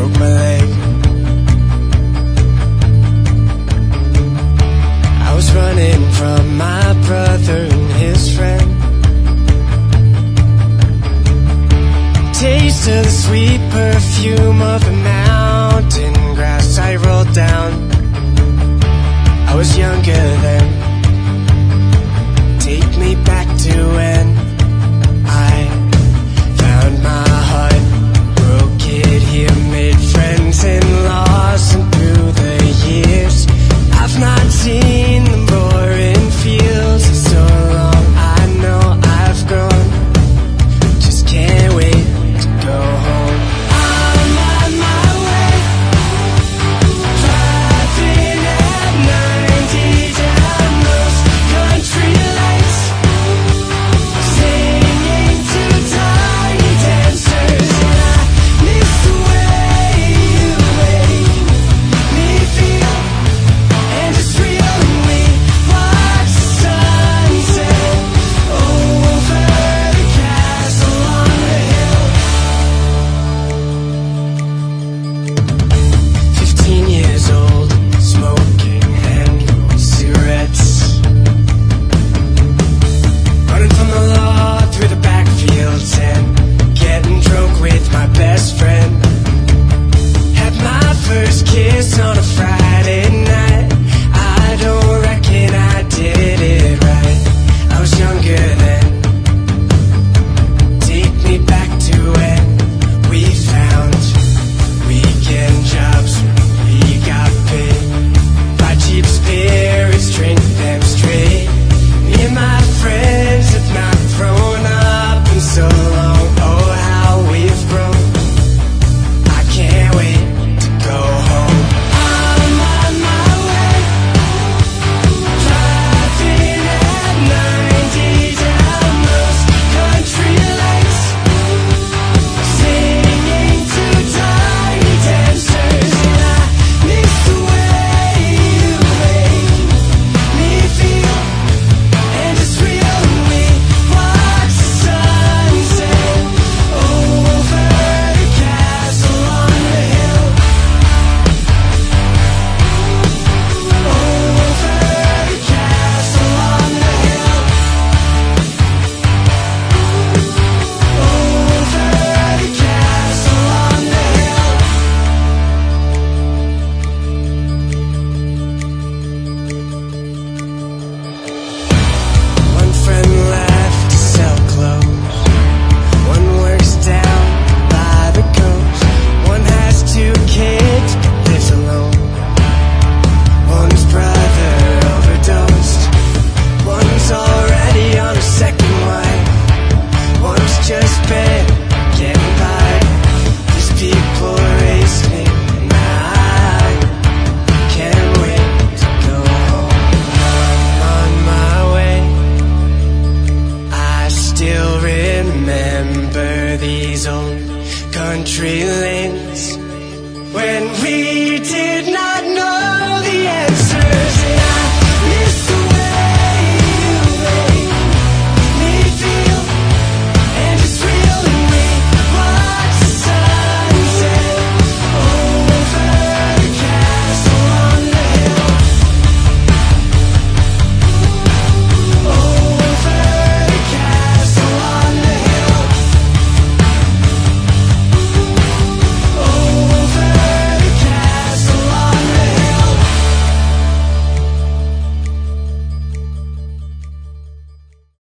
broke my leg. I was running from my brother and his friend. Taste of the sweet perfume of the mountain grass. I rolled down. I was younger then. Take me back to when I found my heart, broke it here, made friends and lost, and through the years I've not seen the boring fields in so long. I know I've grown, just can't wait to go home. I'm on my way, driving at 90 down those country lights, singing to tiny dancers, and I miss the way you make me feel. And it's real when we watch the sunset over the castle on the hill. 15 years old, smoking and cigarettes, running from the law through the backfields and getting drunk with my best friend. Had my first kiss on a Friday night. I don't reckon I did it right. I was younger then. Take me back to when we found weekend jobs. We got paid by cheap spirits, drink them straight. Me and my friends have not grown up in so long. Oh, how we've grown. I can't wait to go home. I'm on my way, driving at 90 down those country lights, singing to tiny dancers, and I miss the way you make me feel. And it's real when we watch the sunset over the castle on the hill. Over the castle on the hill. Over the castle on the hill. One friend left to sell clothes. One works down by the coast. One has 2 kids but lives alone. One's brother overdosed. One's already on a second wife. One's just been getting by. These people raise me, and I can't wait to go home. I'm on my way. I still remember these old country